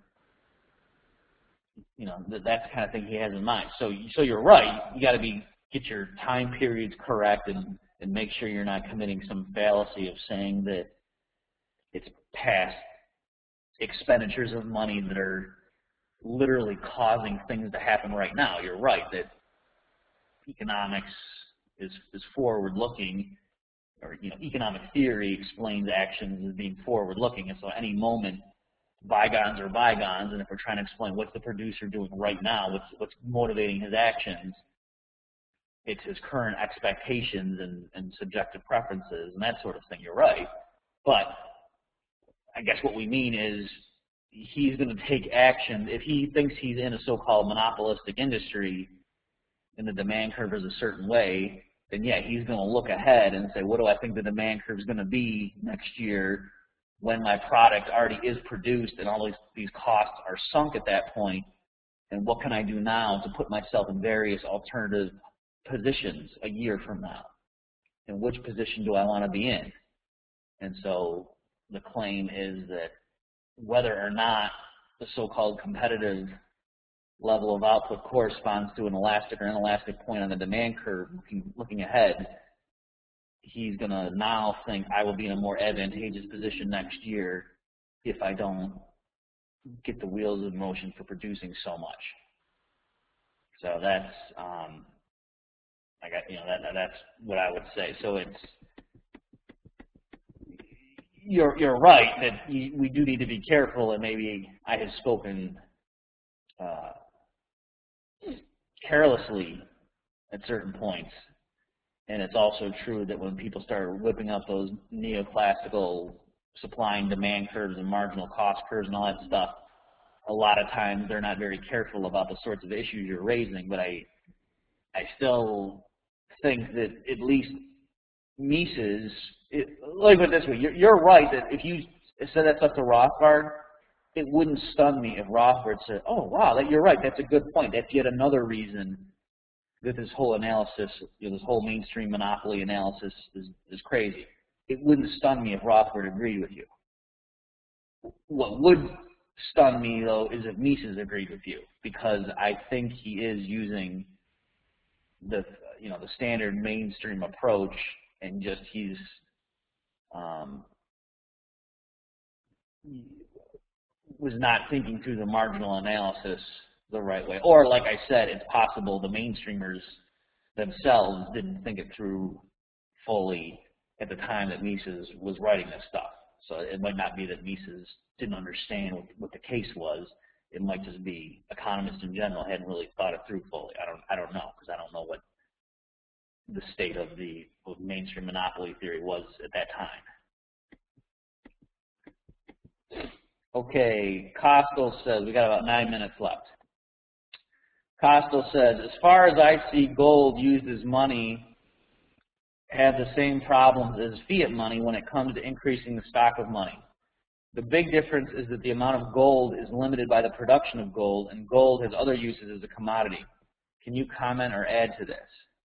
A: That's the kind of thing he has in mind. So you're right. You got to get your time periods correct, and make sure you're not committing some fallacy of saying that it's past expenditures of money that are literally causing things to happen right now. You're right that economics is forward-looking, or economic theory explains actions as being forward-looking, and so at any moment, bygones are bygones, and if we're trying to explain what's the producer doing right now, what's motivating his actions, it's his current expectations and subjective preferences and that sort of thing. You're right, but I guess what we mean is he's going to take action if he thinks he's in a so-called monopolistic industry and the demand curve is a certain way. Then yeah, he's going to look ahead and say, what do I think the demand curve is going to be next year when my product already is produced and all these costs are sunk at that point, and what can I do now to put myself in various alternative positions a year from now, and which position do I want to be in? And so the claim is that whether or not the so-called competitive level of output corresponds to an elastic or inelastic point on the demand curve, looking ahead, he's going to now think I will be in a more advantageous position next year if I don't get the wheels in motion for producing so much. So that's that's what I would say. So you're right that we do need to be careful, and maybe I have spoken carelessly at certain points. And it's also true that when people start whipping up those neoclassical supply and demand curves and marginal cost curves and all that stuff, a lot of times they're not very careful about the sorts of issues you're raising. But I still think that at least Mises, let me put it this way, you're right that if you said that stuff to Rothbard, it wouldn't stun me if Rothbard said, oh, wow, you're right, that's a good point. That's yet another reason that this whole analysis, this whole mainstream monopoly analysis is crazy. It wouldn't stun me if Rothbard agreed with you. What would stun me, though, is if Mises agreed with you, because I think he is using the standard mainstream approach, and just he's was not thinking through the marginal analysis the right way. Or, like I said, it's possible the mainstreamers themselves didn't think it through fully at the time that Mises was writing this stuff. So it might not be that Mises didn't understand what the case was. It might just be economists in general hadn't really thought it through fully. I don't know, because I don't know what the state of the mainstream monopoly theory was at that time. Okay, Costel says, we got about 9 minutes left. Costel says, as far as I see, gold used as money have the same problems as fiat money when it comes to increasing the stock of money. The big difference is that the amount of gold is limited by the production of gold, and gold has other uses as a commodity. Can you comment or add to this?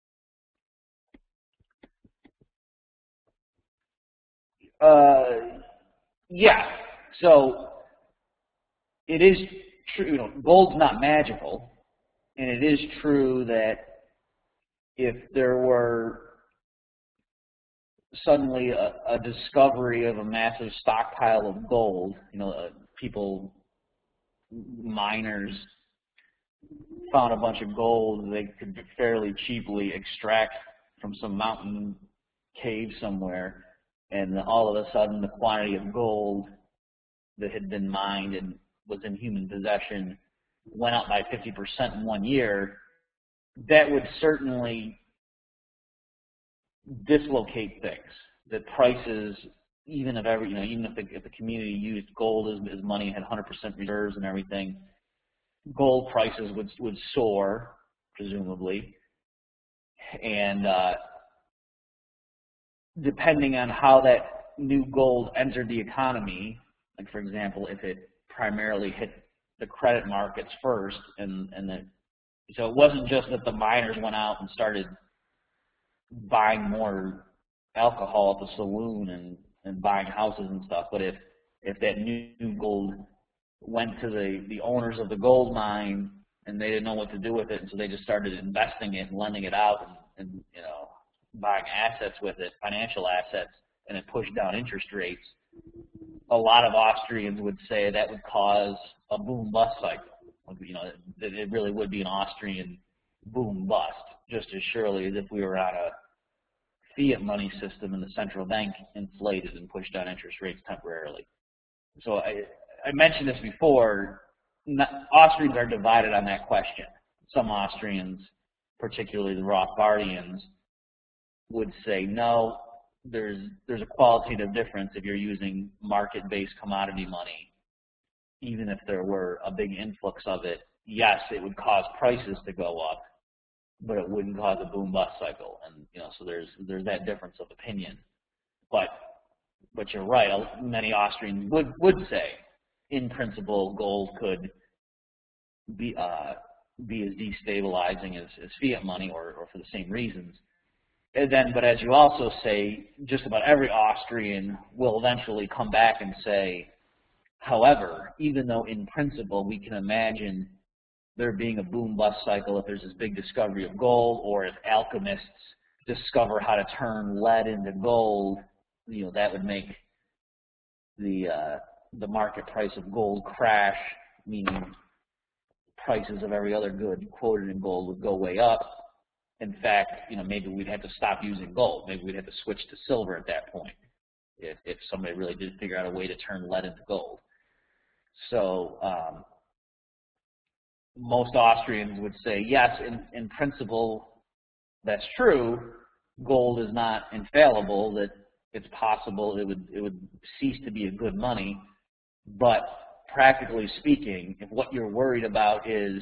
A: Yeah. So it is true, gold's not magical, and it is true that if there were suddenly a discovery of a massive stockpile of gold, miners found a bunch of gold they could fairly cheaply extract from some mountain cave somewhere, and all of a sudden the quantity of gold that had been mined and was in human possession went up by 50% in 1 year, that would certainly dislocate things. That prices, even if the community used gold as money, had 100% reserves and everything, gold prices would soar, presumably, and depending on how that new gold entered the economy, like for example, if it primarily hit the credit markets first, so it wasn't just that the miners went out and started buying more alcohol at the saloon and buying houses and stuff, but if that new gold went to the owners of the gold mine and they didn't know what to do with it, and so they just started investing it and lending it out and buying assets with it, financial assets, and it pushed down interest rates, a lot of Austrians would say that would cause a boom-bust cycle. It really would be an Austrian boom-bust, just as surely as if we were on a fiat money system and the central bank inflated and pushed down interest rates temporarily. So I mentioned this before, Austrians are divided on that question. Some Austrians, particularly the Rothbardians, would say no, there's a qualitative difference if you're using market-based commodity money. Even if there were a big influx of it, yes, it would cause prices to go up, but it wouldn't cause a boom-bust cycle. And so there's that difference of opinion. But you're right. Many Austrians would say, in principle, gold could be as destabilizing as fiat money, or for the same reasons. But as you also say, just about every Austrian will eventually come back and say, however, even though in principle we can imagine there being a boom-bust cycle if there's this big discovery of gold, or if alchemists discover how to turn lead into gold, that would make the market price of gold crash, meaning prices of every other good quoted in gold would go way up. In fact, maybe we'd have to stop using gold. Maybe we'd have to switch to silver at that point if somebody really did figure out a way to turn lead into gold. So most Austrians would say, yes, in principle, that's true. Gold is not infallible, that it's possible it would cease to be a good money. But practically speaking, if what you're worried about is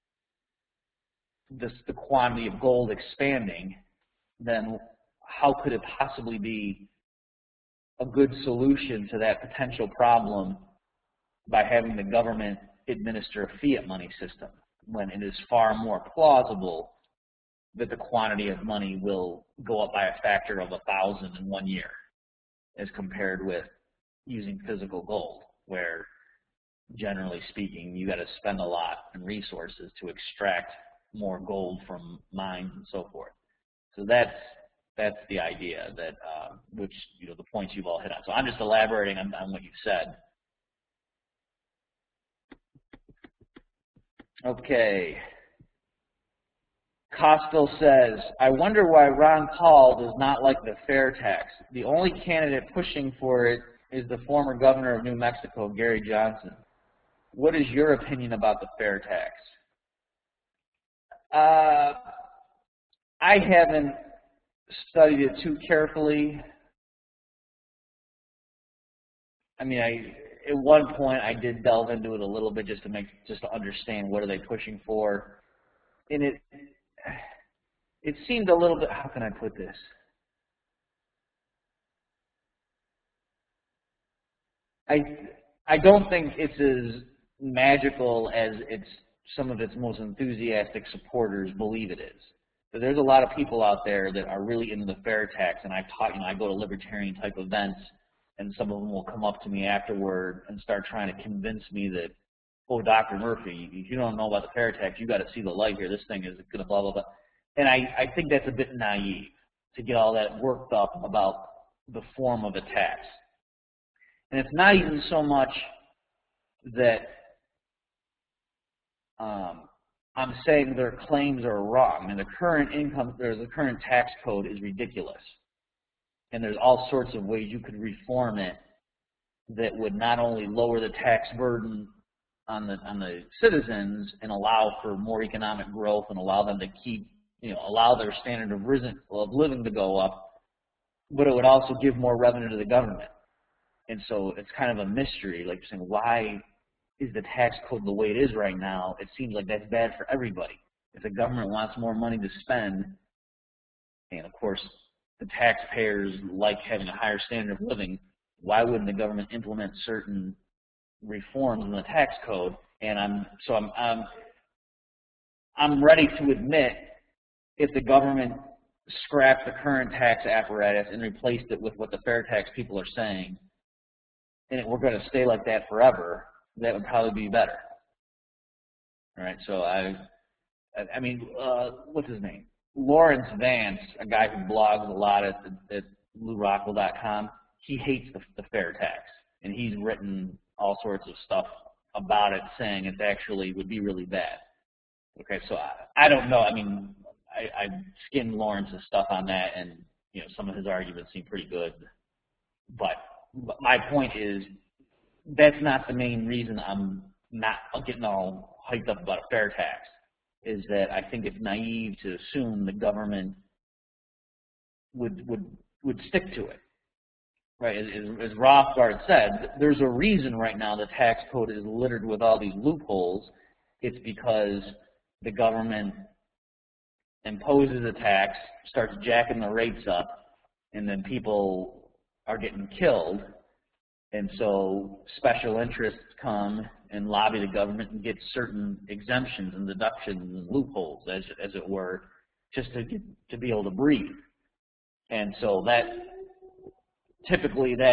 A: the quantity of gold expanding, then how could it possibly be a good solution to that potential problem by having the government administer a fiat money system, when it is far more plausible that the quantity of money will go up by a factor of 1,000 in 1 year as compared with using physical gold, where generally speaking you got to spend a lot in resources to extract more gold from mines and so forth. So that's the idea, that which the points you've all hit on. So I'm just elaborating on what you said. Okay. Costel says, I wonder why Ron Paul does not like the fair tax. The only candidate pushing for it is the former governor of New Mexico, Gary Johnson. What is your opinion about the fair tax? I haven't studied it too carefully. I mean, at one point I did delve into it a little bit just to understand what are they pushing for, and it seemed a little bit. How can I put this? I don't think it's as magical as some of its most enthusiastic supporters believe it is. So there's a lot of people out there that are really into the fair tax, and I've taught, I go to libertarian type events, and some of them will come up to me afterward and start trying to convince me that, oh, Dr. Murphy, if you don't know about the fair tax, you got to see the light here. This thing is going to blah, blah, blah. And I think that's a bit naive to get all that worked up about the form of a tax. And it's not even so much that I'm saying their claims are wrong. I mean, the current tax code is ridiculous. And there's all sorts of ways you could reform it that would not only lower the tax burden on the citizens and allow for more economic growth and allow them to keep, allow their standard of living to go up, but it would also give more revenue to the government. And so it's kind of a mystery, like saying, why is the tax code the way it is right now? It seems like that's bad for everybody. If the government wants more money to spend, and of course the taxpayers like having a higher standard of living, why wouldn't the government implement certain reforms in the tax code? And I'm ready to admit if the government scrapped the current tax apparatus and replaced it with what the fair tax people are saying, and we're going to stay like that forever, that would probably be better. All right, so I mean, what's his name? Lawrence Vance, a guy who blogs a lot at LouRockwell.com, he hates the fair tax, and he's written all sorts of stuff about it, saying it actually would be really bad. Okay, so I don't know. I mean, I skimmed Lawrence's stuff on that, and some of his arguments seem pretty good, but my point is, that's not the main reason I'm not getting all hyped up about a fair tax, is that I think it's naive to assume the government would stick to it. Right? As Rothbard said, there's a reason right now the tax code is littered with all these loopholes. It's because the government imposes a tax, starts jacking the rates up, and then people are getting killed, and so special interests come and lobby the government and get certain exemptions and deductions and loopholes, as it were, just to be able to breathe. And so that typically that's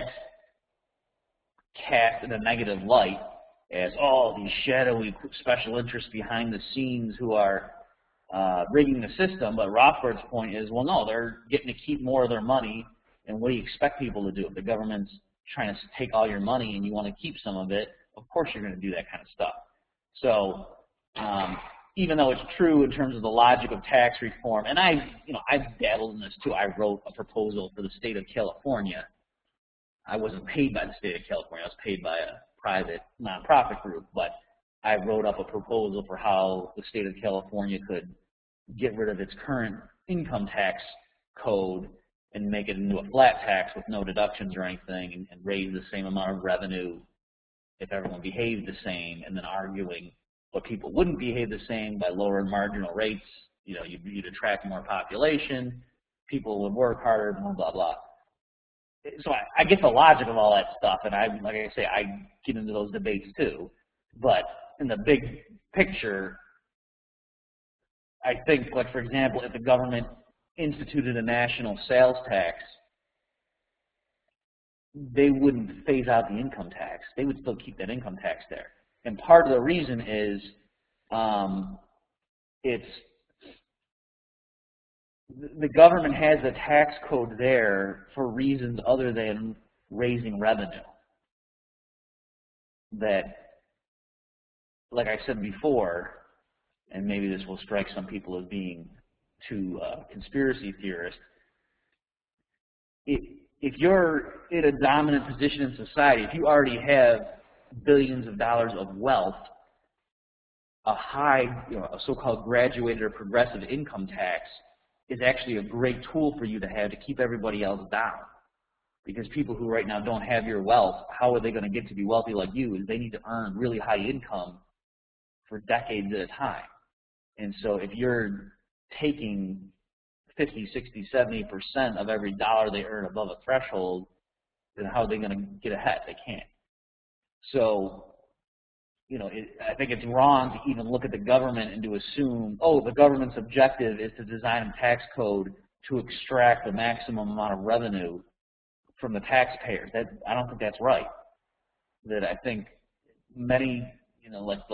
A: cast in a negative light as, oh, these shadowy special interests behind the scenes who are rigging the system. But Rothbard's point is, well, no, they're getting to keep more of their money. And what do you expect people to do? If the government's trying to take all your money and you want to keep some of it, of course you're going to do that kind of stuff. So even though it's true in terms of the logic of tax reform, and I've dabbled in this too. I wrote a proposal for the state of California. I wasn't paid by the state of California. I was paid by a private nonprofit group, but I wrote up a proposal for how the state of California could get rid of its current income tax code and make it into a flat tax with no deductions or anything, and raise the same amount of revenue if everyone behaved the same, and then arguing what people wouldn't behave the same by lowering marginal rates. You'd attract more population, people would work harder, blah, blah, blah. So I get the logic of all that stuff, and like I say, I get into those debates too. But in the big picture, I think, like, for example, if the government instituted a national sales tax, they wouldn't phase out the income tax. They would still keep that income tax there. And part of the reason is the government has the tax code there for reasons other than raising revenue. That, like I said before, and maybe this will strike some people as being too conspiracy theorist, if you're in a dominant position in society, if you already have billions of dollars of wealth, a high, a so-called graduated or progressive income tax is actually a great tool for you to have to keep everybody else down. Because people who right now don't have your wealth, how are they going to get to be wealthy like you? Is they need to earn really high income for decades at a time. And so if you're taking 50, 60, 70% of every dollar they earn above a threshold, then how are they going to get ahead? They can't. So, you know, I think it's wrong to even look at the government and to assume, oh, the government's objective is to design a tax code to extract the maximum amount of revenue from the taxpayers. I don't think that's right. That I think many, you know, like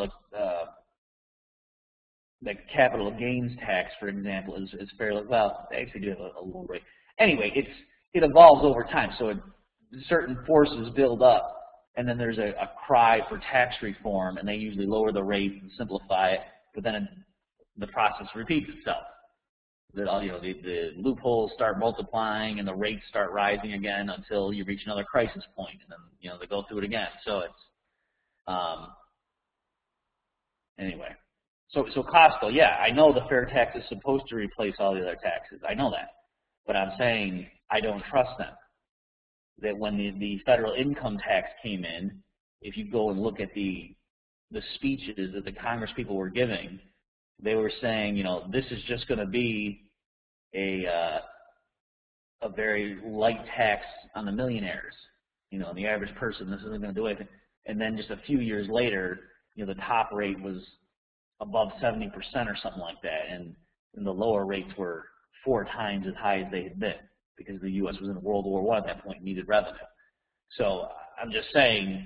A: capital gains tax, for example, is fairly, well, they actually do have a low rate. Anyway, it evolves over time. So certain forces build up, and then there's a cry for tax reform, and they usually lower the rates and simplify it, but then the process repeats itself. That all, you know, the loopholes start multiplying and the rates start rising again until you reach another crisis point, and then, you know, they go through it again. So it's anyway. So Costco, yeah, I know the fair tax is supposed to replace all the other taxes. I know that, but I'm saying I don't trust them. That when the federal income tax came in, if you go and look at the speeches that the Congress people were giving, they were saying, you know, this is just going to be a very light tax on the millionaires, you know, and the average person. This isn't going to do anything. And then just a few years later, you know, the top rate was above 70% or something like that, and the lower rates were 4 times as high as they had been, because the U.S. was in World War I at that point and needed revenue. So I'm just saying,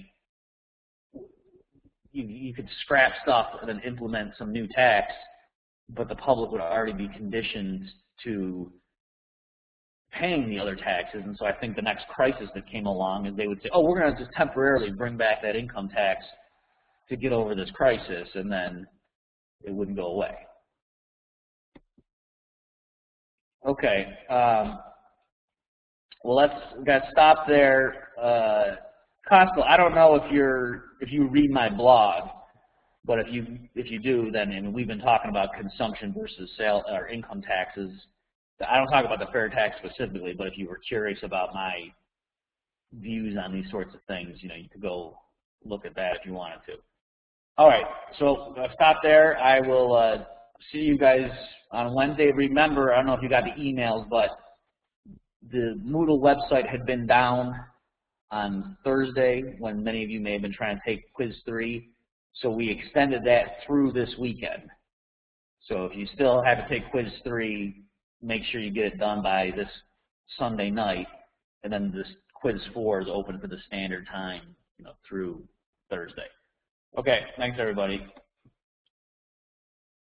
A: you could scrap stuff and then implement some new tax, but the public would already be conditioned to paying the other taxes. And so I think the next crisis that came along is they would say, oh, we're going to just temporarily bring back that income tax to get over this crisis, and then it wouldn't go away. Okay. Well, let's stop there. Costco, I don't know if you read my blog, but if you do, then, and we've been talking about consumption versus sale or income taxes. I don't talk about the fair tax specifically, but if you were curious about my views on these sorts of things, you know, you could go look at that if you wanted to. All right, so I'll stop there. I will see you guys on Wednesday. Remember, I don't know if you got the emails, but the Moodle website had been down on Thursday when many of you may have been trying to take Quiz 3. So we extended that through this weekend. So if you still have to take Quiz 3, make sure you get it done by this Sunday night. And then this Quiz 4 is open for the standard time, you know, through Thursday. Okay, thanks everybody.